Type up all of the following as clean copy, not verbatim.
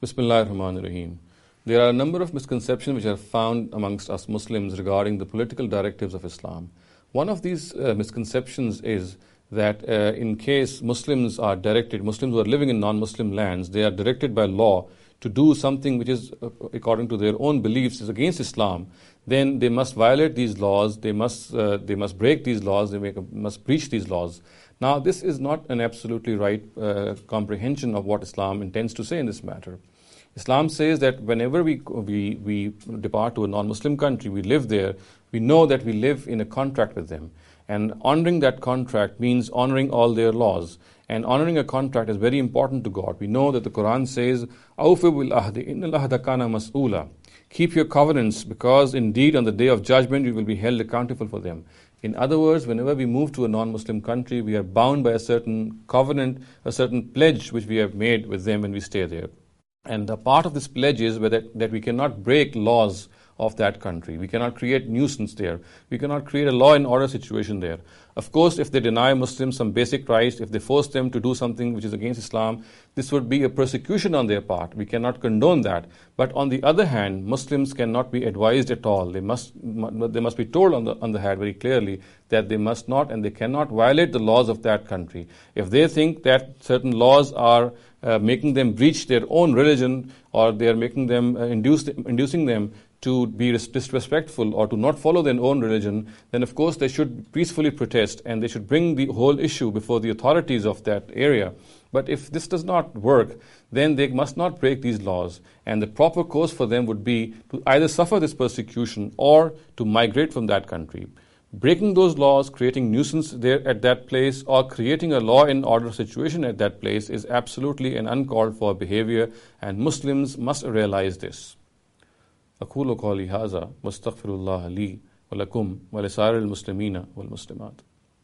Bismillahir Rahmanir Rahim. There are a number of misconceptions which are found amongst us Muslims regarding the political directives of Islam. One of these misconceptions is that in case Muslims are directed, Muslims who are living in non-Muslim lands, they are directed by law to do something which is, according to their own beliefs, is against Islam, then they must violate these laws, they must break these laws, they must breach these laws. Now, this is not an absolutely right comprehension of what Islam intends to say in this matter. Islam says that whenever we depart to a non-Muslim country, we live there, we know that we live in a contract with them. And honoring that contract means honoring all their laws. And honoring a contract is very important to God. We know that the Quran says, "Awfu bil ahdi, innal ahda kana mas'oola." Keep your covenants, because indeed on the day of judgment you will be held accountable for them. In other words, whenever we move to a non-Muslim country, we are bound by a certain covenant, a certain pledge which we have made with them when we stay there. And a part of this pledge is that we cannot break laws of that country. We cannot create nuisance there. We cannot create a law and order situation there. Of course, if they deny Muslims some basic rights, if they force them to do something which is against Islam, this would be a persecution on their part. We cannot condone that. But on the other hand, Muslims cannot be advised at all. They must be told on the head very clearly that they must not and they cannot violate the laws of that country. If they think that certain laws are making them breach their own religion, or they are making them inducing them to be disrespectful or to not follow their own religion, then of course they should peacefully protest and they should bring the whole issue before the authorities of that area. But if this does not work, then they must not break these laws. And the proper course for them would be to either suffer this persecution or to migrate from that country. Breaking those laws, creating nuisance there at that place, or creating a law and order situation at that place is absolutely an uncalled for behavior, and Muslims must realize this. أقول قولي هذا واستغفر الله لي ولكم ولسائر المسلمين والمسلمات.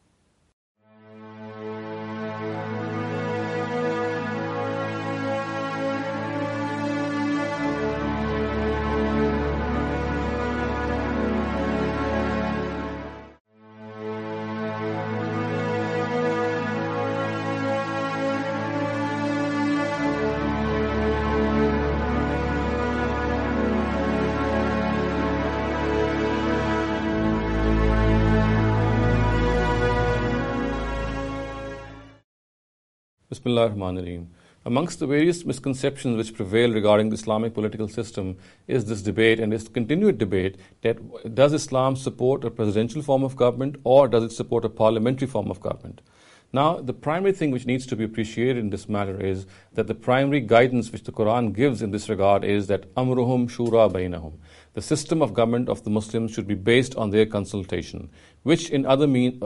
Bismillahir Rahmanir Rahim. Amongst the various misconceptions which prevail regarding the Islamic political system is this debate, and this continued debate, that does Islam support a presidential form of government or does it support a parliamentary form of government? Now, the primary thing which needs to be appreciated in this matter is that the primary guidance which the Quran gives in this regard is that amruhum shura bainahum. The system of government of the Muslims should be based on their consultation, which in other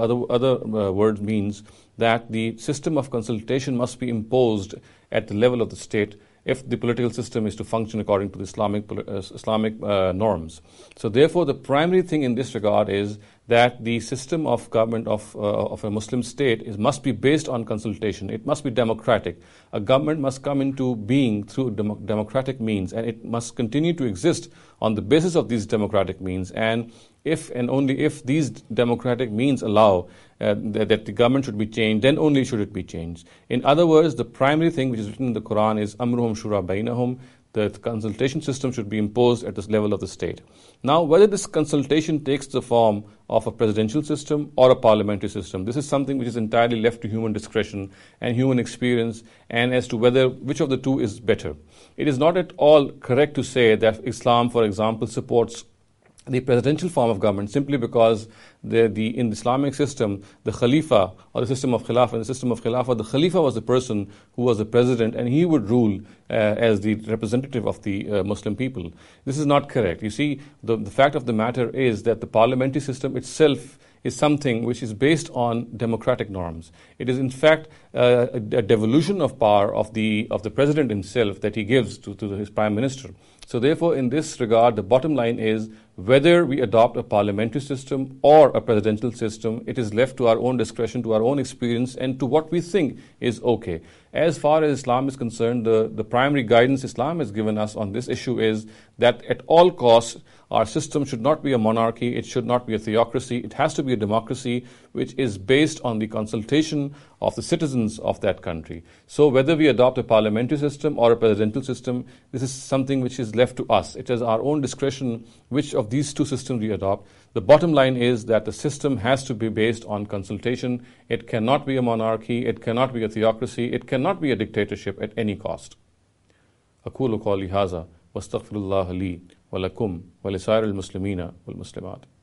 words means that the system of consultation must be imposed at the level of the state if the political system is to function according to the Islamic norms. So therefore, the primary thing in this regard is that the system of government of a Muslim state must be based on consultation. It must be democratic. A government must come into being through democratic means, and it must continue to exist on the basis of these democratic means. And if and only if these democratic means allow that the government should be changed, then only should it be changed. In other words, the primary thing which is written in the Quran is amruhum shura bainahum. The consultation system should be imposed at this level of the state. Now, whether this consultation takes the form of a presidential system or a parliamentary system, this is something which is entirely left to human discretion and human experience, and as to which of the two is better. It is not at all correct to say that Islam, for example, supports the presidential form of government simply because in the Islamic system, the Khalifa, or the system of Khilafah, the Khalifa was the person who was the president, and he would rule as the representative of the Muslim people. This is not correct. You see, the fact of the matter is that the parliamentary system itself is something which is based on democratic norms. It is in fact a devolution of power of the president himself that he gives to his prime minister. So therefore, in this regard, the bottom line is whether we adopt a parliamentary system or a presidential system, it is left to our own discretion, to our own experience, and to what we think is okay. As far as Islam is concerned, the primary guidance Islam has given us on this issue is that at all costs, our system should not be a monarchy, it should not be a theocracy, it has to be a democracy which is based on the consultation of the citizens of that country. So whether we adopt a parliamentary system or a presidential system, this is something which is left to us. It is our own discretion which of these two systems we adopt. The bottom line is that the system has to be based on consultation. It cannot be a monarchy. It cannot be a theocracy. It cannot be a dictatorship at any cost. أقول قولي هذا واستغفر الله لي ولكم ولسائر المسلمين والمسلمات.